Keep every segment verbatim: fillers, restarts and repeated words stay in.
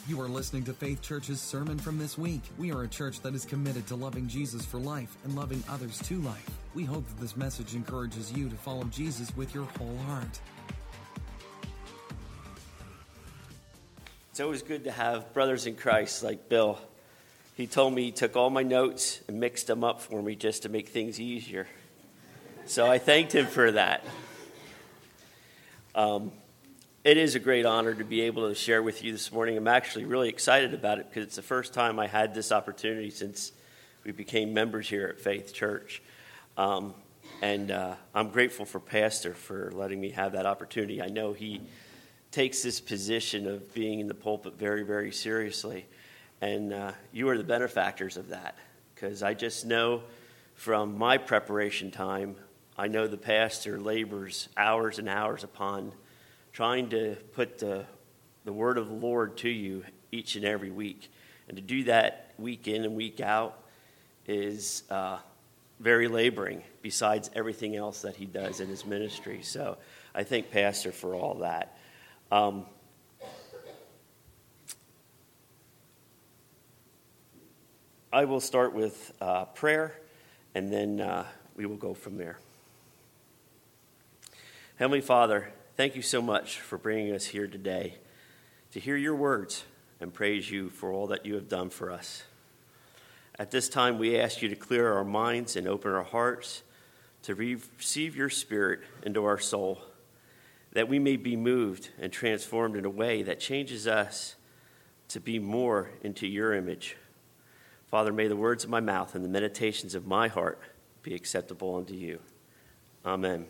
You are listening to Faith Church's sermon from this week. We are a church that is committed to loving Jesus for life and loving others to life. We hope that this message encourages you to follow Jesus with your whole heart. It's always good to have brothers in Christ like Bill. He told me he took all my notes and mixed them up for me just to make things easier. So I thanked him for that. Um, it is a great honor to be able to share with you this morning. I'm actually really excited about it because it's the first time I had this opportunity since we became members here at Faith Church. Um, and uh, I'm grateful for Pastor for letting me have that opportunity. I know he takes this position of being in the pulpit very, very seriously. And uh, you are the benefactors of that, because I just know from my preparation time, I know the pastor labors hours and hours upon trying to put the, the word of the Lord to you each and every week. And to do that week in and week out is uh, very laboring, besides everything else that he does in his ministry. So I thank Pastor for all that. Um, I will start with uh, prayer, and then uh, we will go from there. Heavenly Father, thank you so much for bringing us here today to hear your words and praise you for all that you have done for us. At this time, we ask you to clear our minds and open our hearts to receive your Spirit into our soul, that we may be moved and transformed in a way that changes us to be more into your image. Father, may the words of my mouth and the meditations of my heart be acceptable unto you. Amen.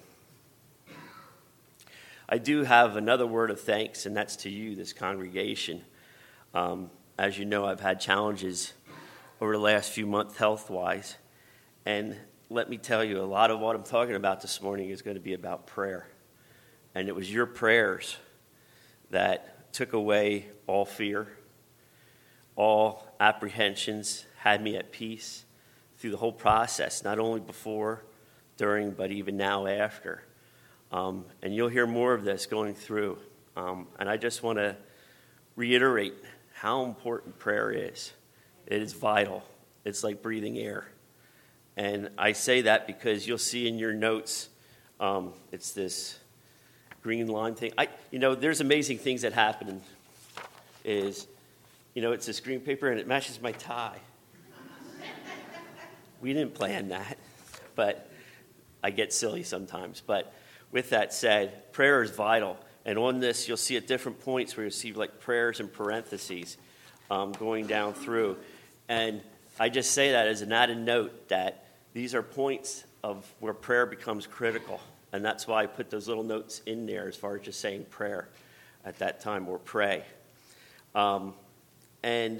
I do have another word of thanks, and that's to you, this congregation. Um, as you know, I've had challenges over the last few months health-wise, and let me tell you, a lot of what I'm talking about this morning is going to be about prayer. And it was your prayers that took away all fear, all apprehensions, had me at peace through the whole process, not only before, during, but even now after. Um, and you'll hear more of this going through. Um, and I just want to reiterate how important prayer is. It is vital. It's like breathing air. And I say that because you'll see in your notes, um, it's this green line thing. I, you know, there's amazing things that happen. Is, you know, it's this green paper and it matches my tie. We didn't plan that, but I get silly sometimes. But with that said, prayer is vital. And on this, you'll see at different points where you'll see like prayers in parentheses um, going down through. And I just say that as an added note that these are points of where prayer becomes critical. And that's why I put those little notes in there as far as just saying prayer at that time, or pray. Um, and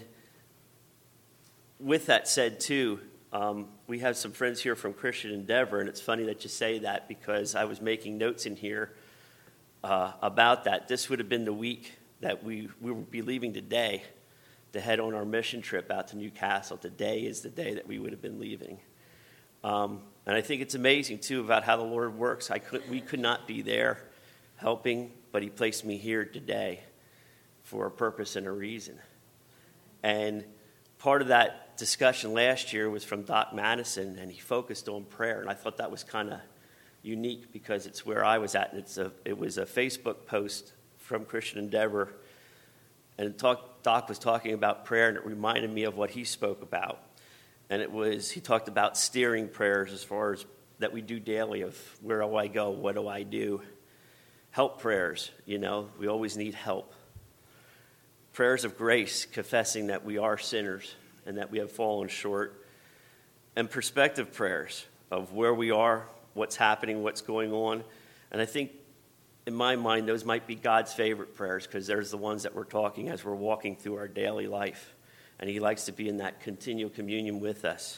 with that said, too, um, we have some friends here from Christian Endeavor, and it's funny that you say that because I was making notes in here uh, about that. This would have been the week that we, we would be leaving today to head on our mission trip out to Newcastle. Today is the day that we would have been leaving. Um, and I think it's amazing, too, about how the Lord works. I could, we could not be there helping, but he placed me here today for a purpose and a reason. And part of that discussion last year was from Doc Madison, and he focused on prayer. And I thought that was kind of unique because it's where I was at. And it's a, it was a Facebook post from Christian Endeavor. And talk, Doc was talking about prayer, and it reminded me of what he spoke about. And it was, he talked about steering prayers as far as that we do daily of where do I go, what do I do? Help prayers, you know, we always need help. Prayers of grace, confessing that we are sinners and that we have fallen short. And perspective prayers of where we are, what's happening, what's going on. And I think, in my mind, those might be God's favorite prayers because there's the ones that we're talking as we're walking through our daily life. And he likes to be in that continual communion with us.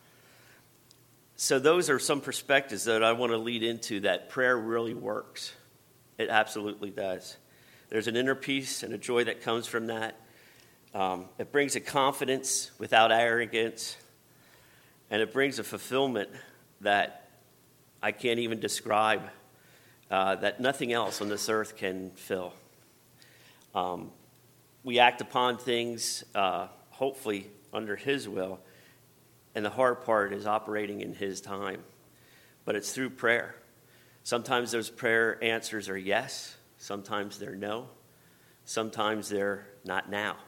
So those are some perspectives that I want to lead into, that prayer really works. It absolutely does. There's an inner peace and a joy that comes from that. Um, it brings a confidence without arrogance. And it brings a fulfillment that I can't even describe, uh, that nothing else on this earth can fill. Um, we act upon things, uh, hopefully, under His will. And the hard part is operating in His time. But it's through prayer. Sometimes those prayer answers are yes. Sometimes they're no. Sometimes they're not now.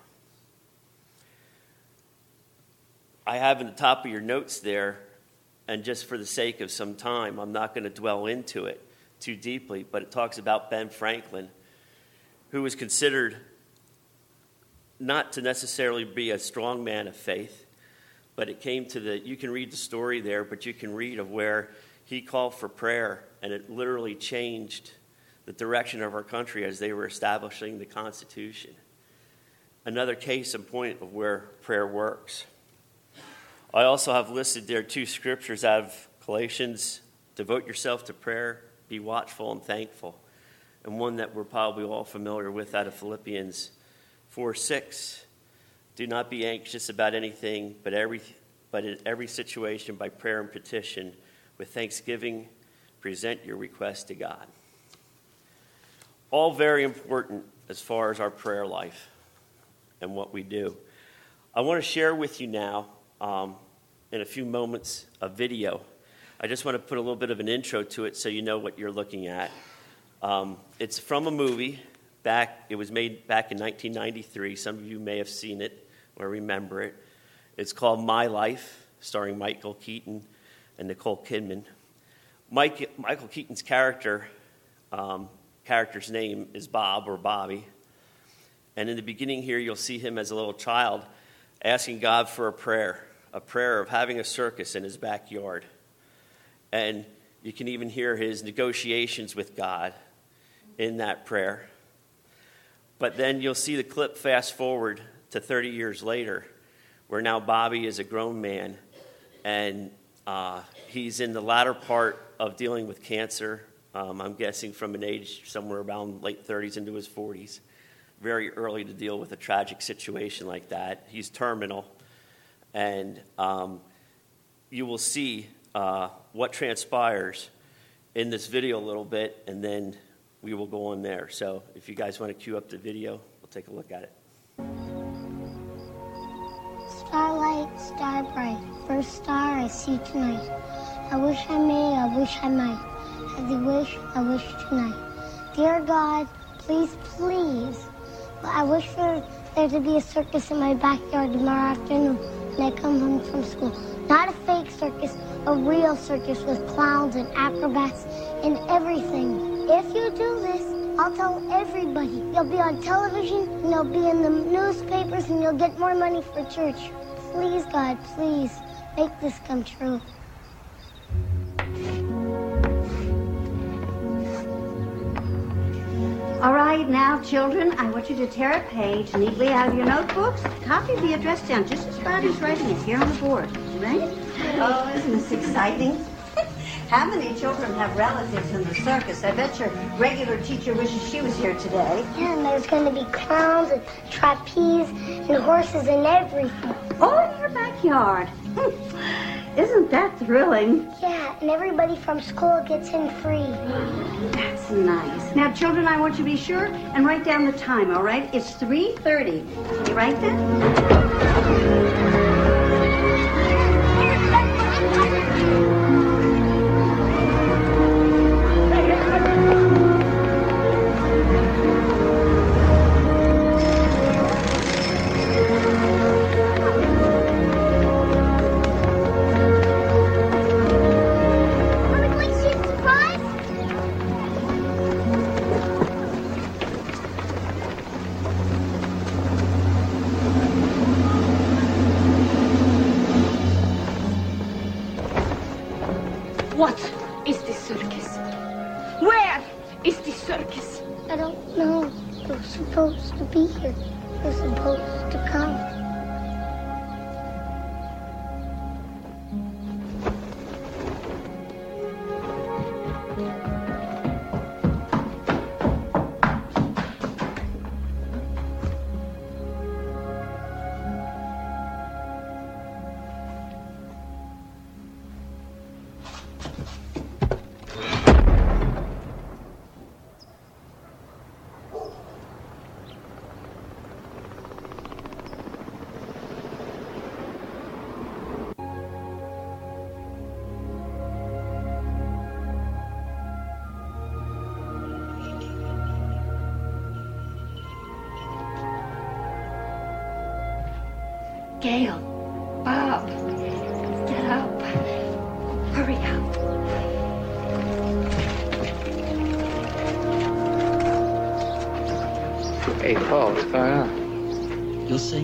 I have in the top of your notes there, and just for the sake of some time, I'm not going to dwell into it too deeply, but it talks about Ben Franklin, who was considered not to necessarily be a strong man of faith, but it came to the, you can read the story there, but you can read of where he called for prayer, and it literally changed the direction of our country as they were establishing the Constitution. Another case in point of where prayer works. I also have listed there two scriptures out of Galatians: devote yourself to prayer, be watchful and thankful. And one that we're probably all familiar with out of Philippians four six. Do not be anxious about anything, but every but in every situation by prayer and petition, with thanksgiving, present your request to God. All very important as far as our prayer life and what we do. I want to share with you now, um, in a few moments, a video. I just want to put a little bit of an intro to it so you know what you're looking at. Um, it's from a movie. Back, it was made back in nineteen ninety-three. Some of you may have seen it or remember it. It's called My Life, starring Michael Keaton and Nicole Kidman. Mike, Michael Keaton's character, um, character's name is Bob or Bobby. And in the beginning here, you'll see him as a little child asking God for a prayer, a prayer of having a circus in his backyard. And you can even hear his negotiations with God in that prayer. But then you'll see the clip fast forward to thirty years later, where now Bobby is a grown man, and uh, he's in the latter part of dealing with cancer. Um, I'm guessing from an age somewhere around late thirties into his forties. Very early to deal with a tragic situation like that. He's terminal, and um, you will see uh, what transpires in this video a little bit, and then we will go on there. So if you guys want to cue up the video, we'll take a look at it. Starlight, star bright, first star I see tonight. I wish I may, I wish I might. As you wish, I wish tonight. Dear God, please, please, I wish for there to be a circus in my backyard tomorrow afternoon when I come home from school. Not a fake circus, a real circus with clowns and acrobats and everything. If you do this, I'll tell everybody. You'll be on television, and you'll be in the newspapers, and you'll get more money for church. Please, God, please, make this come true. All right, now, children, I want you to tear a page neatly out of your notebooks, copy the address down just as Body's writing it here on the board. Right? Oh, isn't this exciting? How many children have relatives in the circus? I bet your regular teacher wishes she was here today. Yeah, and there's going to be clowns and trapeze and horses and everything. Oh, in your backyard. Isn't that thrilling? Yeah, and everybody from school gets in free. That's nice. Now, children, I want you to be sure and write down the time, all right? It's three thirty. Can you write that? What is this circus? Where is this circus? I don't know. You're supposed to be here. You're supposed to come. Gail, Bob, get up. Hurry up. Hey, Paul, what's going on? You'll see.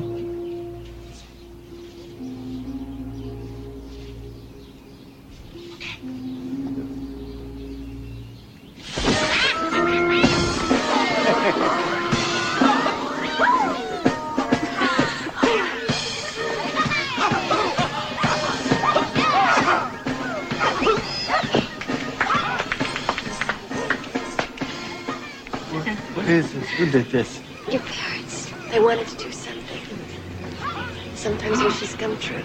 What is this? Who did this? Your parents. They wanted to do something. Sometimes wishes come true.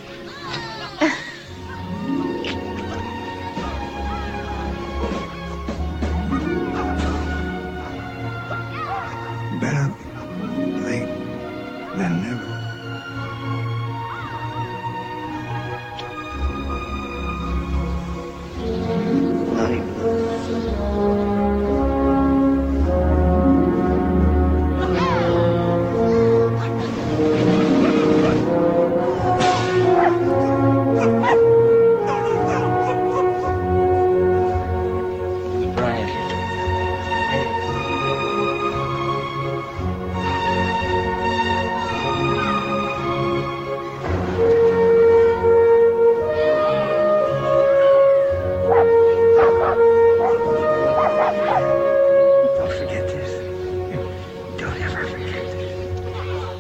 Better late than never. Don't forget this. Don't ever forget this.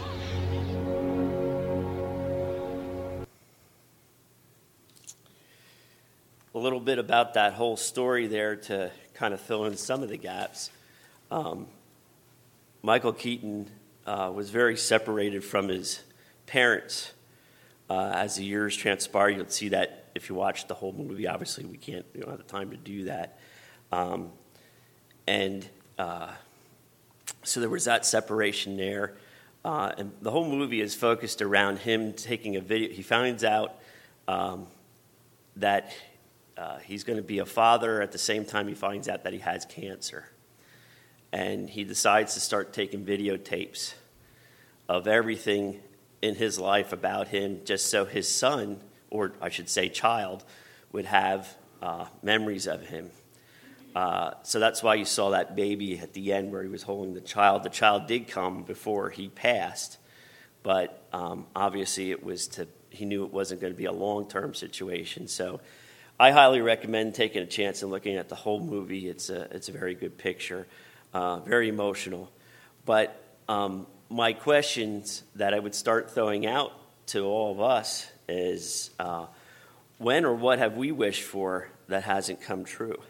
A little bit about that whole story there to kind of fill in some of the gaps. Um, Michael Keaton uh, was very separated from his parents. Uh, as the years transpire, you'll see that if you watch the whole movie. Obviously, we can't, we don't have the time to do that. Um, and uh, so there was that separation there. Uh, and the whole movie is focused around him taking a video. He finds out um, that uh, he's going to be a father. At the same time, he finds out that he has cancer. And he decides to start taking videotapes of everything in his life about him, just so his son, or I should say child, would have uh, memories of him. Uh, so that's why you saw that baby at the end where he was holding the child. The child did come before he passed, but um, obviously it was to, he knew it wasn't going to be a long-term situation. So I highly recommend taking a chance and looking at the whole movie. It's a, it's a very good picture, uh, very emotional. But um, my questions that I would start throwing out to all of us is, uh, when or what have we wished for that hasn't come true?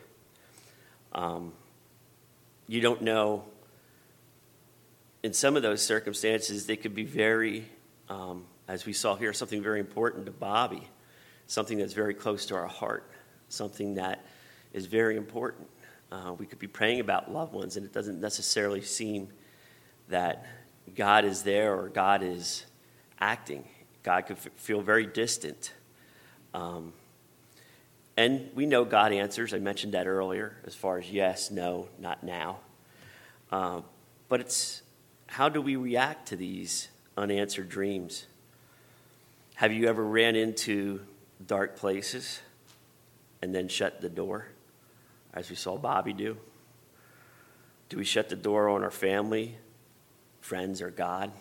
Um, you don't know. In some of those circumstances, they could be very, um, as we saw here, something very important to Bobby, something that's very close to our heart, something that is very important. Uh, we could be praying about loved ones, and it doesn't necessarily seem that God is there or God is acting. God could f- feel very distant. Um, and we know God answers. I mentioned that earlier as far as yes, no, not now. Uh, but it's how do we react to these unanswered dreams? Have you ever ran into dark places and then shut the door, as we saw Bobby do? Do we shut the door on our family, friends, or God?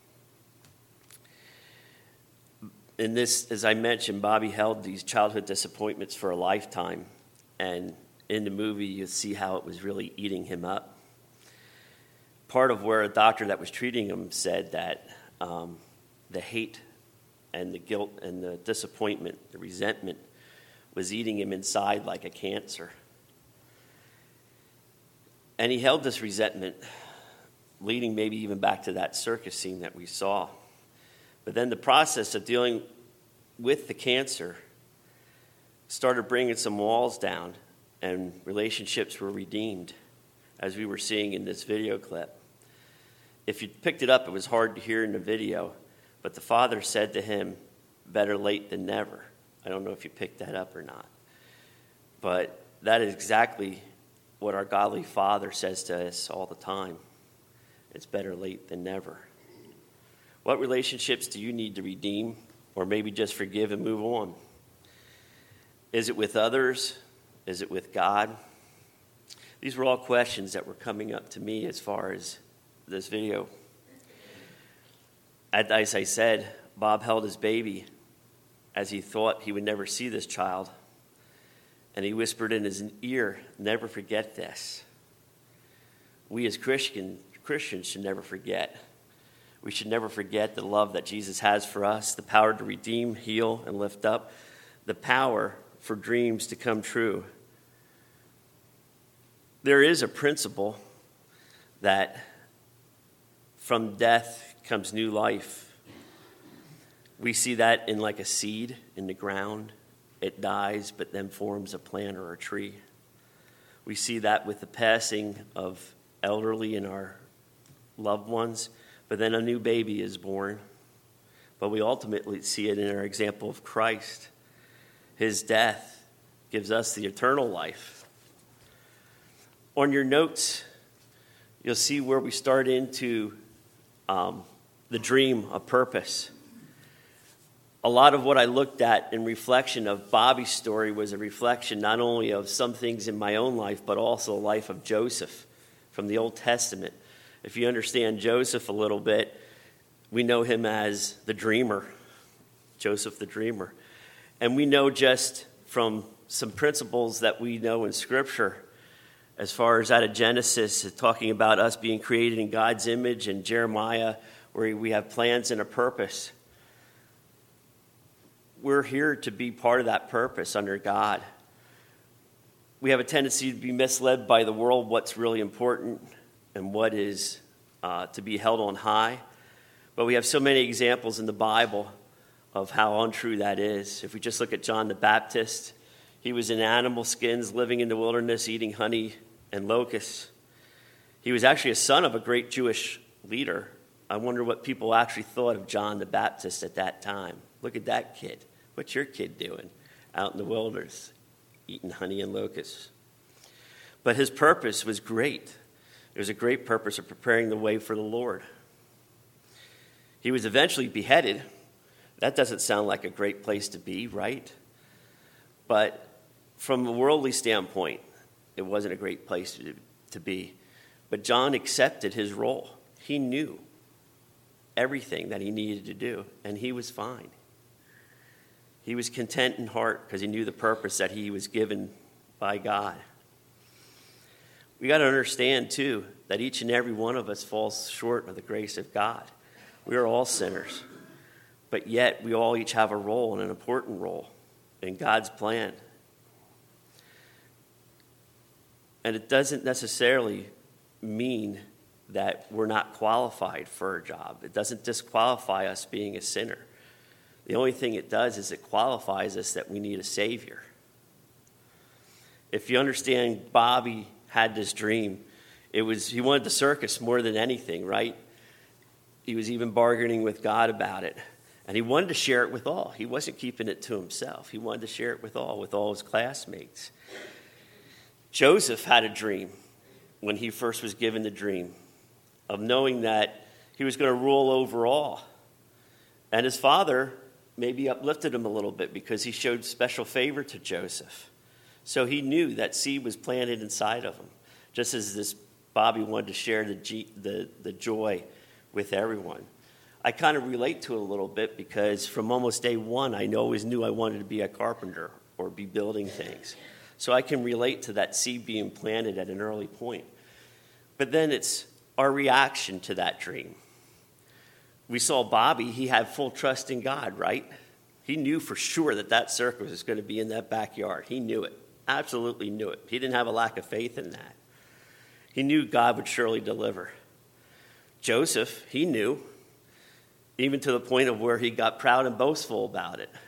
In this, as I mentioned, Bobby held these childhood disappointments for a lifetime. And in the movie, you see how it was really eating him up. Part of where a doctor that was treating him said that um, the hate and the guilt and the disappointment, the resentment, was eating him inside like a cancer. And he held this resentment, leading maybe even back to that circus scene that we saw. But then the process of dealing with the cancer started bringing some walls down, and relationships were redeemed, as we were seeing in this video clip. If you picked it up, it was hard to hear in the video, but the father said to him, "Better late than never." I don't know if you picked that up or not. But that is exactly what our godly Father says to us all the time. It's better late than never. What relationships do you need to redeem or maybe just forgive and move on? Is it with others? Is it with God? These were all questions that were coming up to me as far as this video. As I said, Bob held his baby as he thought he would never see this child. And he whispered in his ear, "Never forget this." We as Christian, Christians should never forget. We should never forget the love that Jesus has for us, the power to redeem, heal, and lift up, the power for dreams to come true. There is a principle that from death comes new life. We see that in like a seed in the ground. It dies, but then forms a plant or a tree. We see that with the passing of elderly and our loved ones, but then a new baby is born. But we ultimately see it in our example of Christ. His death gives us the eternal life. On your notes, you'll see where we start into um, the dream of purpose. A lot of what I looked at in reflection of Bobby's story was a reflection not only of some things in my own life, but also the life of Joseph from the Old Testament. If you understand Joseph a little bit, we know him as the dreamer, Joseph the dreamer. And we know just from some principles that we know in Scripture, as far as out of Genesis, talking about us being created in God's image, and Jeremiah, where we have plans and a purpose. We're here to be part of that purpose under God. We have a tendency to be misled by the world, what's really important and what is uh, to be held on high. But we have so many examples in the Bible of how untrue that is. If we just look at John the Baptist, he was in animal skins, living in the wilderness, eating honey and locusts. He was actually a son of a great Jewish leader. I wonder what people actually thought of John the Baptist at that time. Look at that kid. What's your kid doing out in the wilderness, eating honey and locusts? But his purpose was great. It was a great purpose of preparing the way for the Lord. He was eventually beheaded. That doesn't sound like a great place to be, right? But from a worldly standpoint, it wasn't a great place to, to be. But John accepted his role. He knew everything that he needed to do, and he was fine. He was content in heart because he knew the purpose that he was given by God. We got to understand, too, that each and every one of us falls short of the grace of God. We are all sinners, but yet we all each have a role, and an important role, in God's plan. And it doesn't necessarily mean that we're not qualified for a job. It doesn't disqualify us being a sinner. The only thing it does is it qualifies us that we need a Savior. If you understand, Bobby had this dream. It was he wanted the circus more than anything, right? He was even bargaining with God about it. And he wanted to share it with all. He wasn't keeping it to himself. He wanted to share it with all, with all his classmates. Joseph had a dream when he first was given the dream of knowing that he was going to rule over all. And his father maybe uplifted him a little bit because he showed special favor to Joseph. So he knew that seed was planted inside of him, just as this Bobby wanted to share the, G, the, the joy with everyone. I kind of relate to it a little bit because from almost day one, I always knew I wanted to be a carpenter or be building things. So I can relate to that seed being planted at an early point. But then it's our reaction to that dream. We saw Bobby, he had full trust in God, right? He knew for sure that that circus was going to be in that backyard. He knew it, absolutely knew it. He didn't have a lack of faith in that. He knew God would surely deliver. Joseph, he knew, even to the point of where he got proud and boastful about it.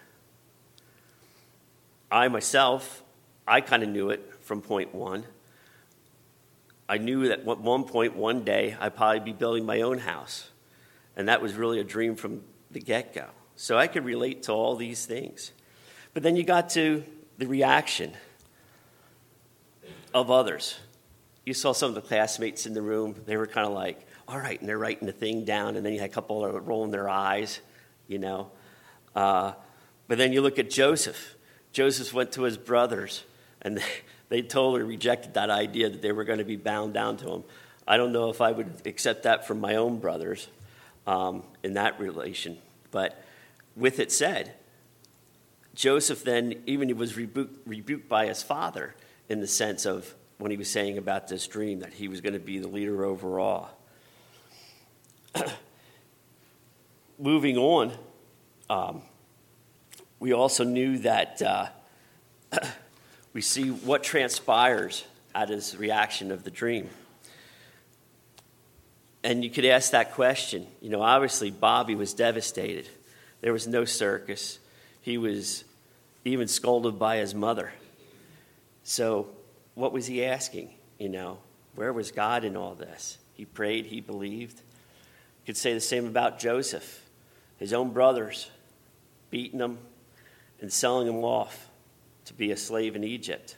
I myself, I kind of knew it from point one. I knew that at one point, one day, I'd probably be building my own house. And that was really a dream from the get-go. So I could relate to all these things. But then you got to the reaction of others. You saw some of the classmates in the room. They were kind of like, all right, and they're writing the thing down, and then you had a couple of rolling their eyes, you know. Uh, but then you look at Joseph. Joseph went to his brothers, and they, they totally rejected that idea that they were going to be bound down to him. I don't know if I would accept that from my own brothers um, in that relation. But with it said, Joseph then, even he was rebuked, rebuked by his father in the sense of when he was saying about this dream that he was going to be the leader over all. Moving on, um, we also knew that uh, we see what transpires at his reaction of the dream. And you could ask that question. You know, obviously Bobby was devastated. There was no circus. He was even scolded by his mother. So what was he asking? You know, where was God in all this? He prayed, he believed. You could say the same about Joseph. His own brothers beating him and selling him off to be a slave in Egypt.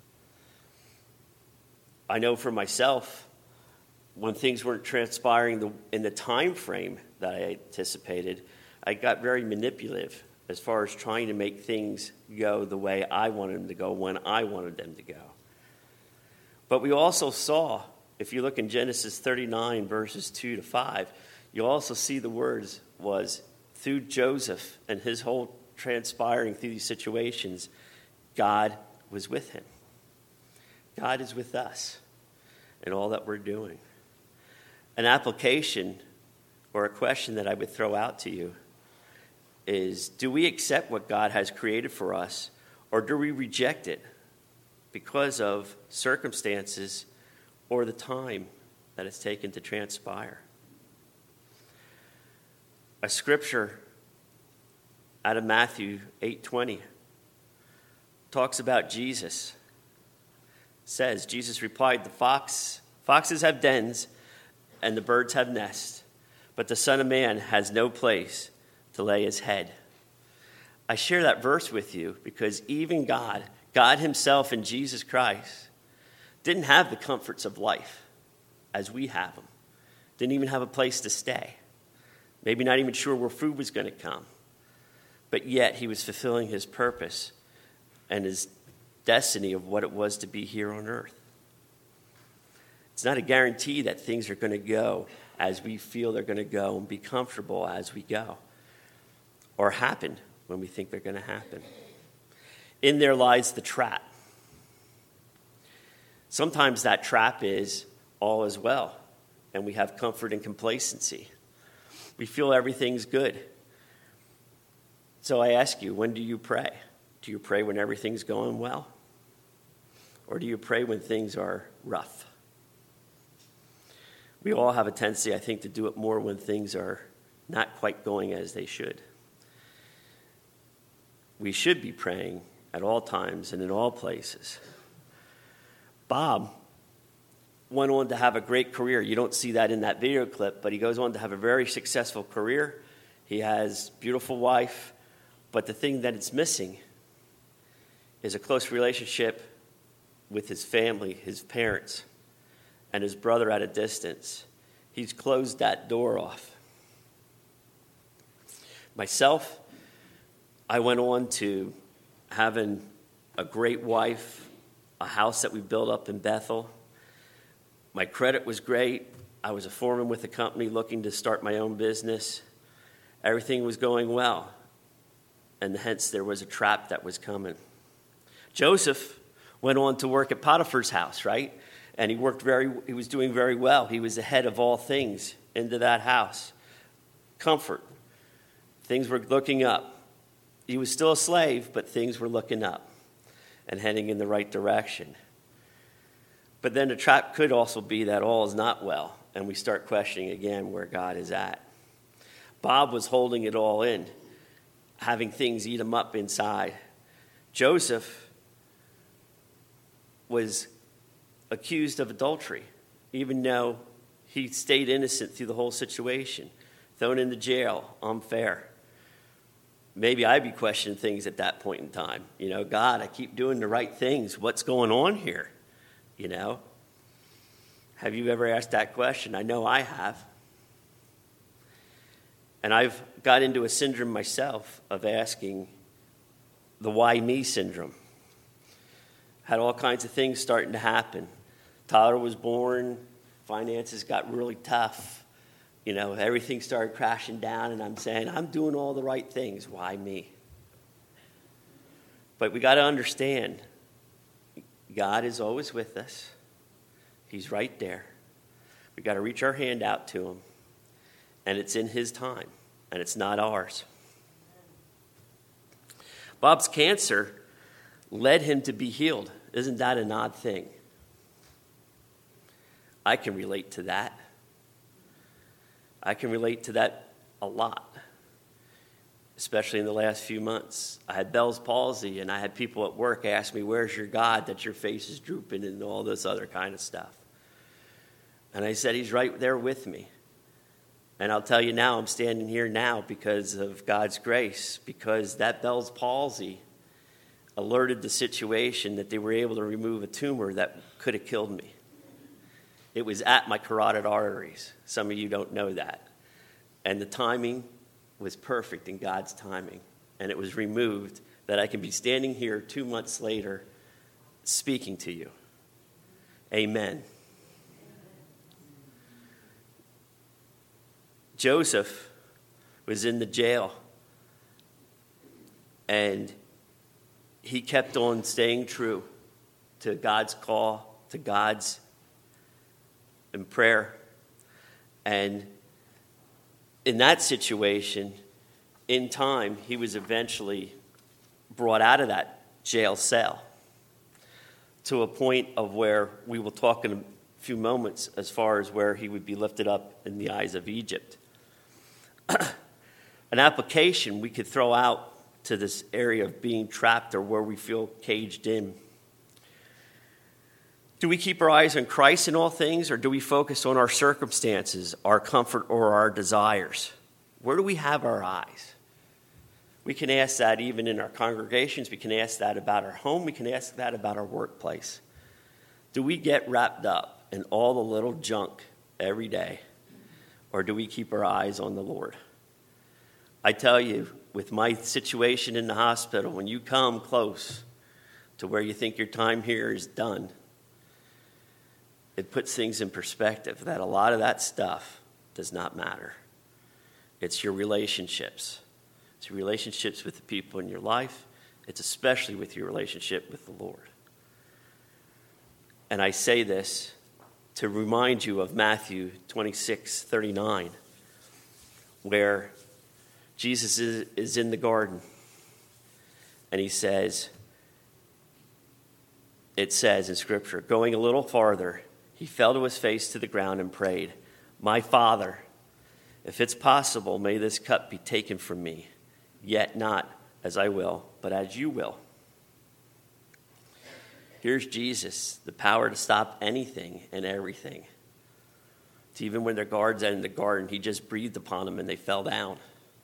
I know for myself, when things weren't transpiring in the time frame that I anticipated, I got very manipulative as far as trying to make things go the way I wanted them to go when I wanted them to go. But we also saw, if you look in Genesis thirty-nine, verses two to five, you also see the words was, through Joseph and his whole transpiring through these situations, God was with him. God is with us in all that we're doing. An application or a question that I would throw out to you is, do we accept what God has created for us, or do we reject it because of circumstances or the time that it's taken to transpire? A scripture out of Matthew eight twenty talks about Jesus. It says, Jesus replied, the fox, foxes have dens and the birds have nests, but the Son of Man has no place to lay his head. I share that verse with you because even God, God himself in Jesus Christ, didn't have the comforts of life as we have them. Didn't even have a place to stay. Maybe not even sure where food was going to come. But yet he was fulfilling his purpose and his destiny of what it was to be here on earth. It's not a guarantee that things are going to go as we feel they're going to go and be comfortable as we go, or happen when we think they're going to happen. In there lies the trap. Sometimes that trap is all is well, and we have comfort and complacency. We feel everything's good. So I ask you, when do you pray? Do you pray when everything's going well? Or do you pray when things are rough? We all have a tendency, I think, to do it more when things are not quite going as they should. We should be praying at all times and in all places. Bob went on to have a great career. You don't see that in that video clip, but he goes on to have a very successful career. He has a beautiful wife, but the thing that it's missing is a close relationship with his family, his parents, and his brother at a distance. He's closed that door off. Myself, I went on to having a great wife, a house that we built up in Bethel. My credit was great. I was a foreman with a company looking to start my own business. Everything was going well, and hence there was a trap that was coming. Joseph went on to work at Potiphar's house, right? And he worked very, he was doing very well. He was the head of all things into that house. Comfort. Things were looking up. He was still a slave, but things were looking up and heading in the right direction. But then the trap could also be that all is not well, and we start questioning again where God is at. Bob was holding it all in, having things eat him up inside. Joseph was accused of adultery, even though he stayed innocent through the whole situation, thrown into jail, unfair. Maybe I'd be questioning things at that point in time. You know, God, I keep doing the right things. What's going on here? You know? Have you ever asked that question? I know I have. And I've got into a syndrome myself of asking the why me syndrome. Had all kinds of things starting to happen. Tyler was born, finances got really tough. You know, everything started crashing down, and I'm saying, I'm doing all the right things. Why me? But we got to understand, God is always with us. He's right there. We got to reach our hand out to him, and it's in his time, and it's not ours. Bob's cancer led him to be healed. Isn't that an odd thing? I can relate to that. I can relate to that a lot, especially in the last few months. I had Bell's palsy, and I had people at work ask me, where's your God that your face is drooping and all this other kind of stuff? And I said, he's right there with me. And I'll tell you now, I'm standing here now because of God's grace, because that Bell's palsy alerted the situation that they were able to remove a tumor that could have killed me. It was at my carotid arteries. Some of you don't know that. And the timing was perfect in God's timing. And it was removed that I can be standing here two months later speaking to you. Amen. Joseph was in the jail, and he kept on staying true to God's call, to God's in prayer. And in that situation, in time, he was eventually brought out of that jail cell to a point of where we will talk in a few moments as far as where he would be lifted up in the eyes of Egypt. An application we could throw out to this area of being trapped or where we feel caged in. Do we keep our eyes on Christ in all things, or do we focus on our circumstances, our comfort, or our desires? Where do we have our eyes? We can ask that even in our congregations. We can ask that about our home. We can ask that about our workplace. Do we get wrapped up in all the little junk every day, or do we keep our eyes on the Lord? I tell you, with my situation in the hospital, when you come close to where you think your time here is done, it puts things in perspective that a lot of that stuff does not matter. It's your relationships. It's your relationships with the people in your life. It's especially with your relationship with the Lord. And I say this to remind you of Matthew twenty-six thirty-nine, where Jesus is, is in the garden, and he says, it says in Scripture, going a little farther, he fell to his face to the ground and prayed, my Father, if it's possible, may this cup be taken from me, yet not as I will, but as you will. Here's Jesus, the power to stop anything and everything. It's even when their guards in the garden, he just breathed upon them and they fell down.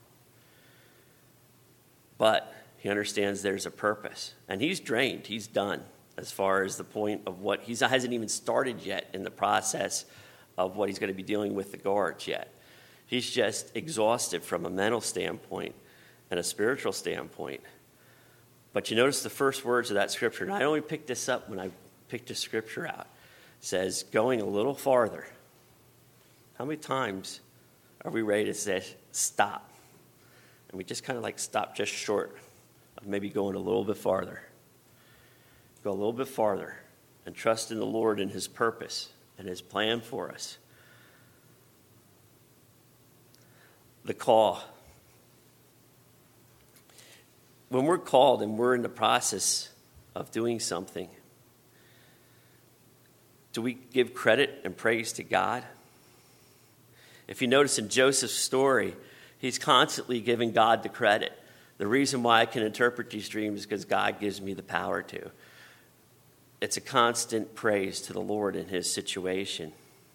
But he understands there's a purpose. And he's drained. He's done as far as the point of what he hasn't even started yet in the process of what he's going to be dealing with the guards yet. He's just exhausted from a mental standpoint and a spiritual standpoint. But you notice the first words of that scripture, and I only picked this up when I picked the scripture out. It says, going a little farther. How many times are we ready to say, stop? And we just kind of like stop just short of maybe going a little bit farther. Go a little bit farther and trust in the Lord and his purpose and his plan for us. The call. When we're called and we're in the process of doing something, do we give credit and praise to God? If you notice in Joseph's story, he's constantly giving God the credit. The reason why I can interpret these dreams is because God gives me the power to. It's a constant praise to the Lord in his situation.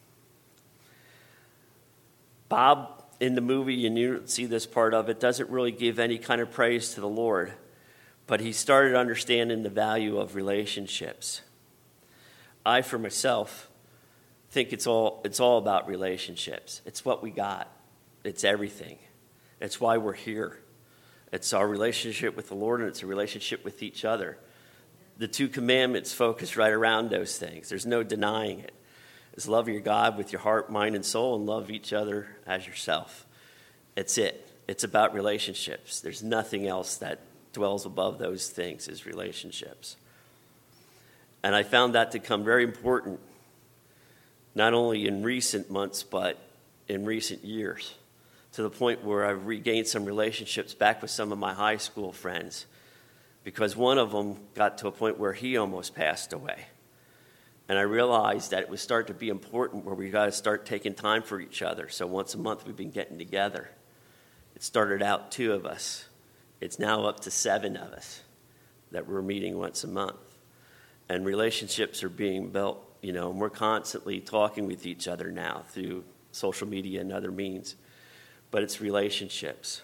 Bob, in the movie, and you see this part of it, doesn't really give any kind of praise to the Lord, but he started understanding the value of relationships. I, for myself, think it's all it's all about relationships. It's what we got. It's everything. It's why we're here. It's our relationship with the Lord, and it's a relationship with each other. The two commandments focus right around those things. There's no denying it. It's love your God with your heart, mind, and soul, and love each other as yourself. It's it. It's about relationships. There's nothing else that dwells above those things is relationships. And I found that to come very important, not only in recent months, but in recent years, to the point where I've regained some relationships back with some of my high school friends, because one of them got to a point where he almost passed away. And I realized that it would start to be important where we got to start taking time for each other. So once a month we've been getting together. It started out two of us. It's now up to seven of us that we're meeting once a month. And relationships are being built, you know, and we're constantly talking with each other now through social media and other means. But it's relationships.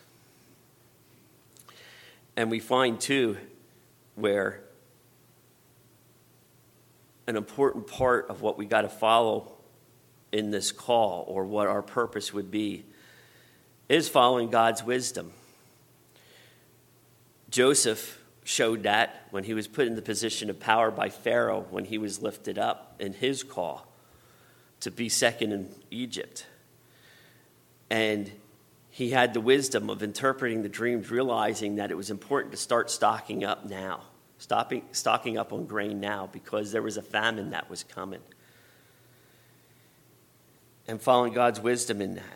And we find, too, where an important part of what we got to follow in this call, or what our purpose would be, is following God's wisdom. Joseph showed that when he was put in the position of power by Pharaoh, when he was lifted up in his call to be second in Egypt. And he had the wisdom of interpreting the dreams, realizing that it was important to start stocking up now, stopping, stocking up on grain now, because there was a famine that was coming. And following God's wisdom in that.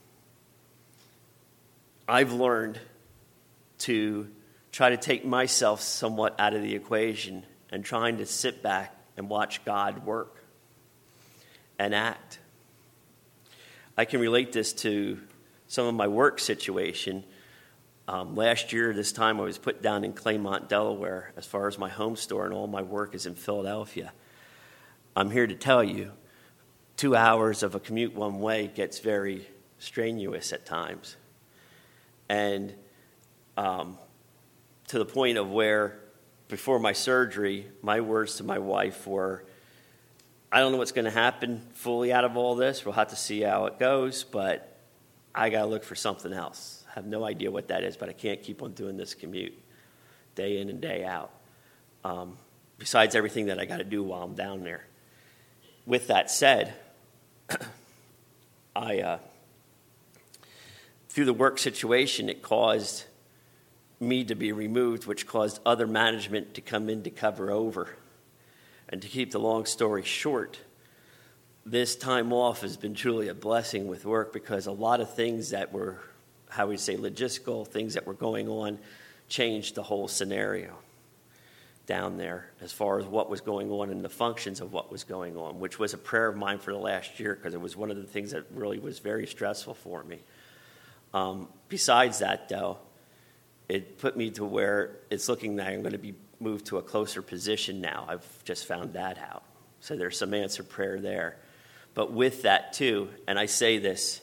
I've learned to try to take myself somewhat out of the equation and trying to sit back and watch God work and act. I can relate this to some of my work situation. Um, last year, this time, I was put down in Claymont, Delaware, as far as my home store, and all my work is in Philadelphia. I'm here to tell you, two hours of a commute one way gets very strenuous at times. And um, to the point of where, before my surgery, my words to my wife were, I don't know what's going to happen fully out of all this. We'll have to see how it goes, but I got to look for something else. I have no idea what that is, but I can't keep on doing this commute day in and day out, um, besides everything that I got to do while I'm down there. With that said, I uh, through the work situation, it caused me to be removed, which caused other management to come in to cover over. And to keep the long story short, this time off has been truly a blessing with work, because a lot of things that were, how we say, logistical, things that were going on, changed the whole scenario down there as far as what was going on and the functions of what was going on, which was a prayer of mine for the last year, because it was one of the things that really was very stressful for me. Um, besides that, though, it put me to where it's looking that I'm going to be moved to a closer position now. I've just found that out. So there's some answered prayer there. But with that, too, and I say this,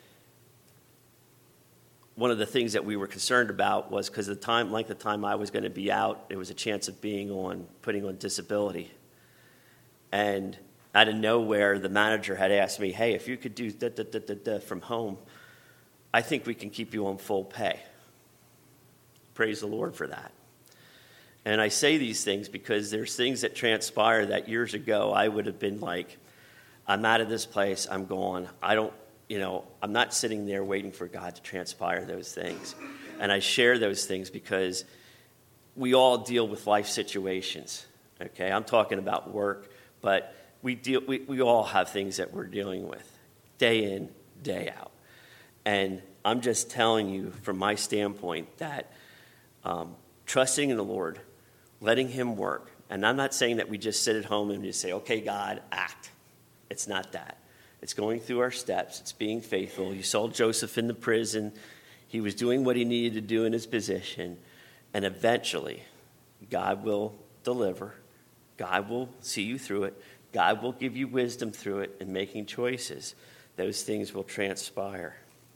one of the things that we were concerned about was because the time, like the time I was going to be out, there was a chance of being on, putting on disability. And out of nowhere, the manager had asked me, hey, if you could do da, da, da, da, da from home, I think we can keep you on full pay. Praise the Lord for that. And I say these things because there's things that transpire that years ago I would have been like, I'm out of this place, I'm gone. I don't, you know, I'm not sitting there waiting for God to transpire those things. And I share those things because we all deal with life situations, okay? I'm talking about work, but we deal. We, we all have things that we're dealing with day in, day out. And I'm just telling you from my standpoint that um, trusting in the Lord, letting him work. And I'm not saying that we just sit at home and just say, okay, God, act. It's not that. It's going through our steps. It's being faithful. You saw Joseph in the prison. He was doing what he needed to do in his position. And eventually, God will deliver. God will see you through it. God will give you wisdom through it in making choices. Those things will transpire.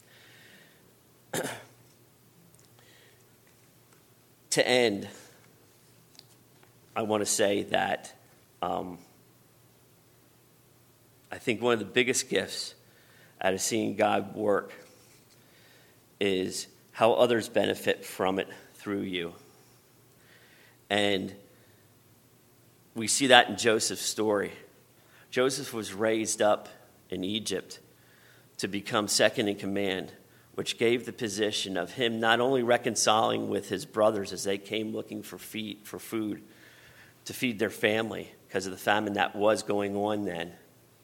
To end, I want to say that um, I think one of the biggest gifts out of seeing God work is how others benefit from it through you. And we see that in Joseph's story. Joseph was raised up in Egypt to become second in command, which gave the position of him not only reconciling with his brothers as they came looking for feed, for food to feed their family because of the famine that was going on then,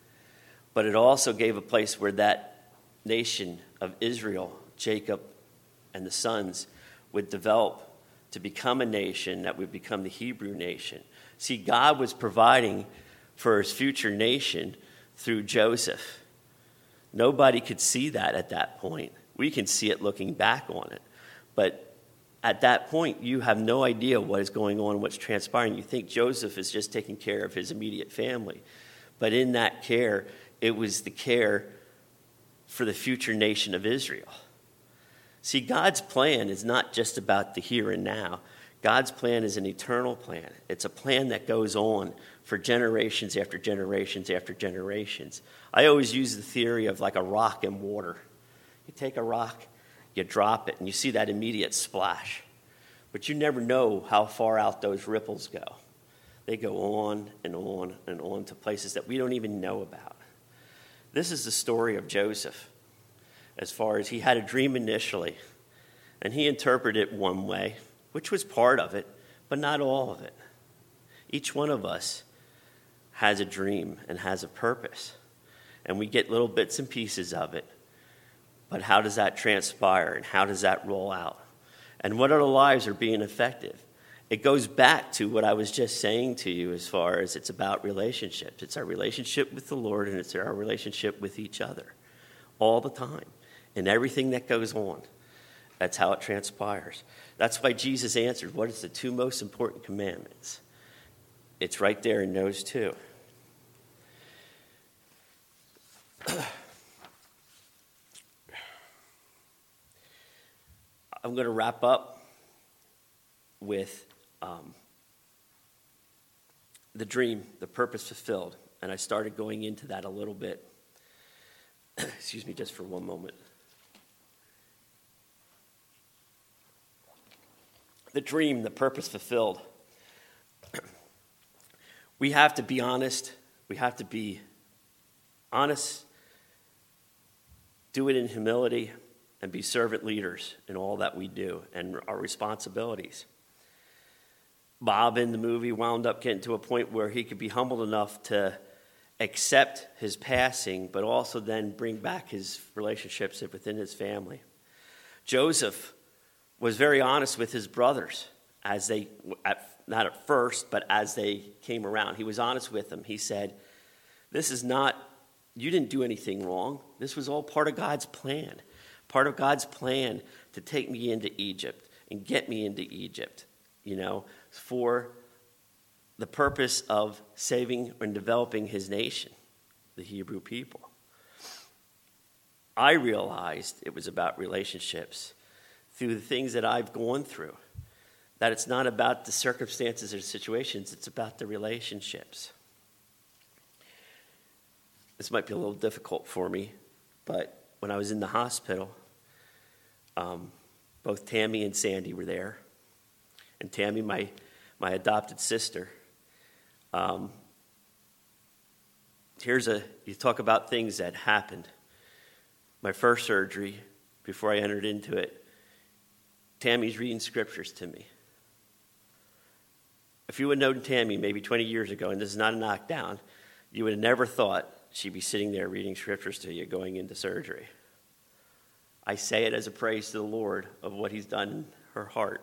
but it also gave a place where that nation of Israel, Jacob and the sons, would develop to become a nation that would become the Hebrew nation. See, God was providing for his future nation through Joseph. Nobody could see that at that point. We can see it looking back on it. But at that point, you have no idea what is going on, what's transpiring. You think Joseph is just taking care of his immediate family. But in that care, it was the care for the future nation of Israel. See, God's plan is not just about the here and now. God's plan is an eternal plan. It's a plan that goes on for generations after generations after generations. I always use the theory of like a rock in water. You take a rock, you drop it, and you see that immediate splash. But you never know how far out those ripples go. They go on and on and on to places that we don't even know about. This is the story of Joseph, as far as he had a dream initially, and he interpreted it one way, which was part of it, but not all of it. Each one of us has a dream and has a purpose, and we get little bits and pieces of it. But how does that transpire, and how does that roll out? And what other lives are being affected? It goes back to what I was just saying to you as far as it's about relationships. It's our relationship with the Lord, and it's our relationship with each other all the time, and everything that goes on. That's how it transpires. That's why Jesus answered, what is the two most important commandments? It's right there in those two. I'm going to wrap up with um, the dream, the purpose fulfilled. And I started going into that a little bit. Excuse me just for one moment. The dream, the purpose fulfilled. We have to be honest. We have to be honest, do it in humility, and be servant leaders in all that we do and our responsibilities. Bob in the movie wound up getting to a point where he could be humble enough to accept his passing, but also then bring back his relationships within his family. Joseph was very honest with his brothers as they, at, not at first, but as they came around. He was honest with them. He said, this is not, you didn't do anything wrong. This was all part of God's plan. Part of God's plan to take me into Egypt and get me into Egypt, you know, for the purpose of saving and developing his nation, the Hebrew people. I realized it was about relationships through the things that I've gone through, that it's not about the circumstances or situations, it's about the relationships. This might be a little difficult for me, but when I was in the hospital, um, both Tammy and Sandy were there. And Tammy, my, my adopted sister. Um, here's a, you talk about things that happened. My first surgery, before I entered into it, Tammy's reading scriptures to me. If you would have known Tammy maybe twenty years ago, and this is not a knockdown, you would have never thought she'd be sitting there reading scriptures to you going into surgery. I say it as a praise to the Lord of what he's done in her heart.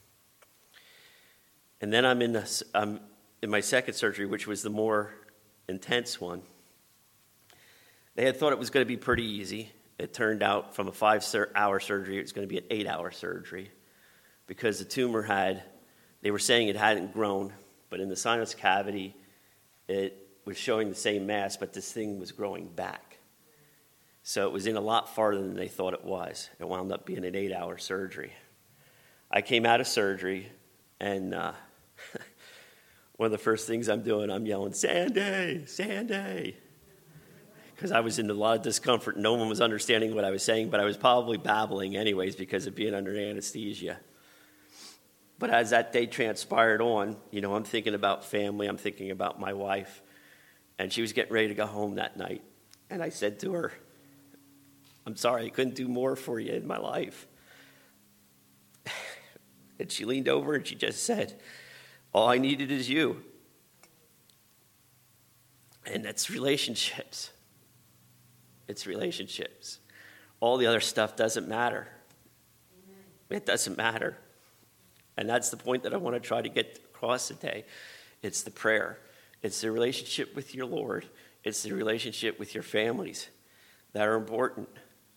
And then I'm in, the, I'm in my second surgery, which was the more intense one. They had thought it was going to be pretty easy. It turned out from a five-hour surgery, it was going to be an eight-hour surgery because the tumor had, they were saying it hadn't grown, but in the sinus cavity, it was showing the same mass, but this thing was growing back. So it was in a lot farther than they thought it was. It wound up being an eight-hour surgery. I came out of surgery, and uh, one of the first things I'm doing, I'm yelling, Sandy, Sandy. because I was in a lot of discomfort. No one was understanding what I was saying, but I was probably babbling anyways because of being under anesthesia. But as that day transpired on, you know, I'm thinking about family. I'm thinking about my wife. And she was getting ready to go home that night. And I said to her, I'm sorry, I couldn't do more for you in my life. And she leaned over and she just said, all I needed is you. And that's relationships. It's relationships. All the other stuff doesn't matter. Amen. It doesn't matter. And that's the point that I want to try to get across today. It's the prayer. It's the relationship with your Lord. It's the relationship with your families that are important.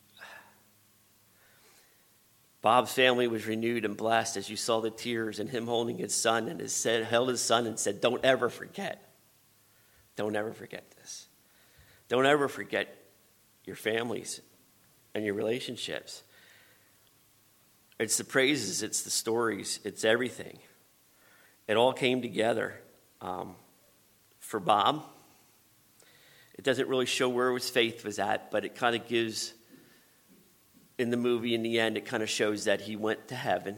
Bob's family was renewed and blessed as you saw the tears and him holding his son and his said, held his son and said, don't ever forget. Don't ever forget this. Don't ever forget your families and your relationships. It's the praises, it's the stories, it's everything. It all came together. Um, for Bob, it doesn't really show where his faith was at, but it kind of gives, in the movie, in the end, it kind of shows that he went to heaven.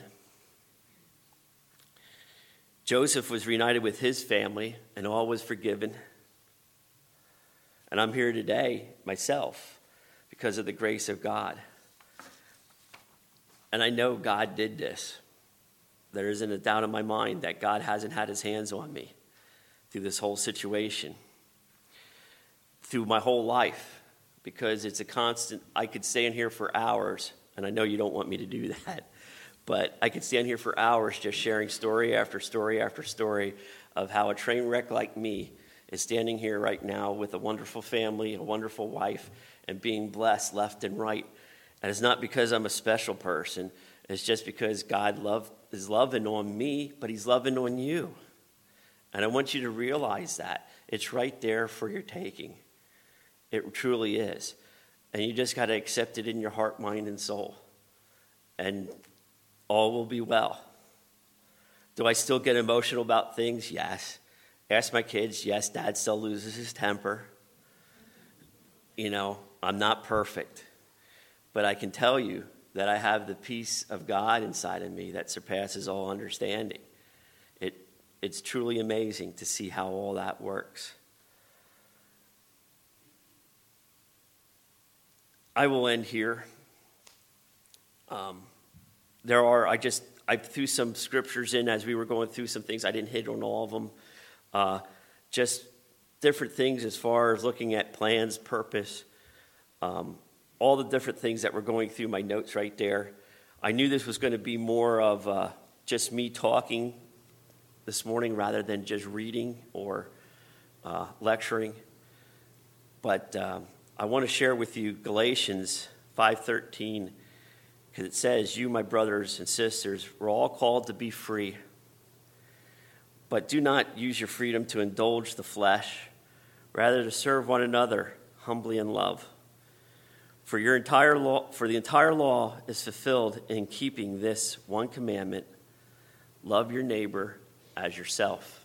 Joseph was reunited with his family, and all was forgiven. And I'm here today, myself, because of the grace of God. And I know God did this. There isn't a doubt in my mind that God hasn't had his hands on me through this whole situation, through my whole life, because it's a constant. I could stand here for hours, and I know you don't want me to do that, but I could stand here for hours just sharing story after story after story of how a train wreck like me is standing here right now with a wonderful family, a wonderful wife, and being blessed left and right. And it's not because I'm a special person. It's just because God love, is loving on me, but he's loving on you. And I want you to realize that. It's right there for your taking. It truly is. And you just got to accept it in your heart, mind, and soul. And all will be well. Do I still get emotional about things? Yes. Ask my kids. Yes, Dad still loses his temper. You know, I'm not perfect. But I can tell you that I have the peace of God inside of me that surpasses all understanding. It, it's truly amazing to see how all that works. I will end here. Um, there are, I just, I threw some scriptures in as we were going through some things. I didn't hit on all of them. Uh, just different things as far as looking at plans, purpose, um, all the different things that were going through my notes right there. I knew this was going to be more of uh, just me talking this morning rather than just reading or uh, lecturing. But um, I want to share with you Galatians five thirteen, because it says, you, my brothers and sisters, we're all called to be free. But do not use your freedom to indulge the flesh, rather to serve one another humbly in love. For your entire law, for the entire law is fulfilled in keeping this one commandment: love your neighbor as yourself.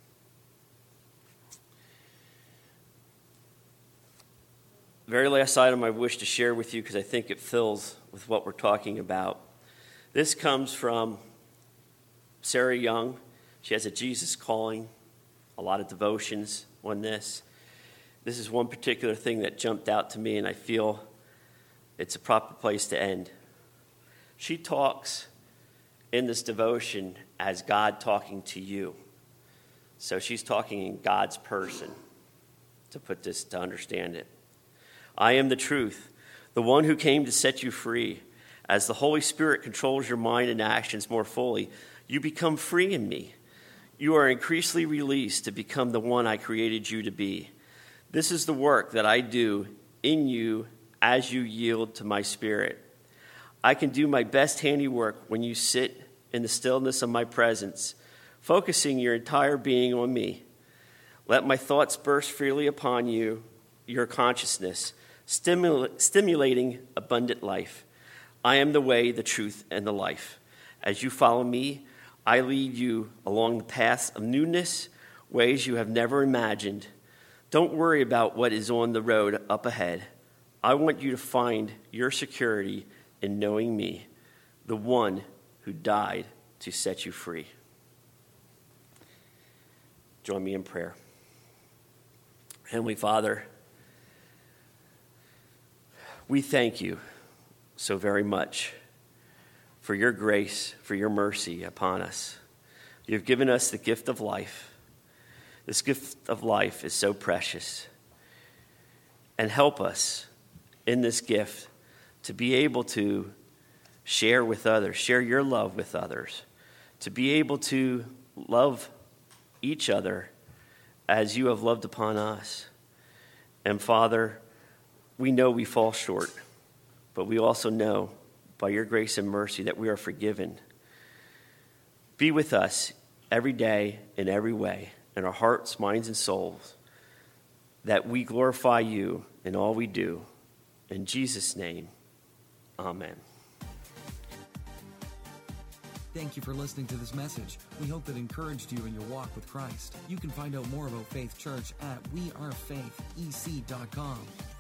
The very last item I wish to share with you, because I think it fills with what we're talking about. This comes from Sarah Young. She has a Jesus Calling, a lot of devotions on this. This is one particular thing that jumped out to me, and I feel it's a proper place to end. She talks in this devotion as God talking to you. So she's talking in God's person, to put this, to understand it. I am the truth, the one who came to set you free. As the Holy Spirit controls your mind and actions more fully, you become free in me. You are increasingly released to become the one I created you to be. This is the work that I do in you as you yield to my spirit. I can do my best handiwork when you sit in the stillness of my presence, focusing your entire being on me. Let my thoughts burst freely upon you, your consciousness, stimul- stimulating abundant life. I am the way, the truth, and the life. As you follow me, I lead you along the paths of newness, ways you have never imagined. Don't worry about what is on the road up ahead. I want you to find your security in knowing me, the one who died to set you free. Join me in prayer. Heavenly Father, we thank you so very much for your grace, for your mercy upon us. You've given us the gift of life. This gift of life is so precious. And help us in this gift to be able to share with others, share your love with others, to be able to love each other as you have loved upon us. And Father, we know we fall short, but we also know by your grace and mercy that we are forgiven. Be with us every day in every way, in our hearts, minds, and souls, that we glorify you in all we do. In Jesus' name, amen. Thank you for listening to this message. We hope it encouraged you in your walk with Christ. You can find out more about Faith Church at we are faith e c dot com.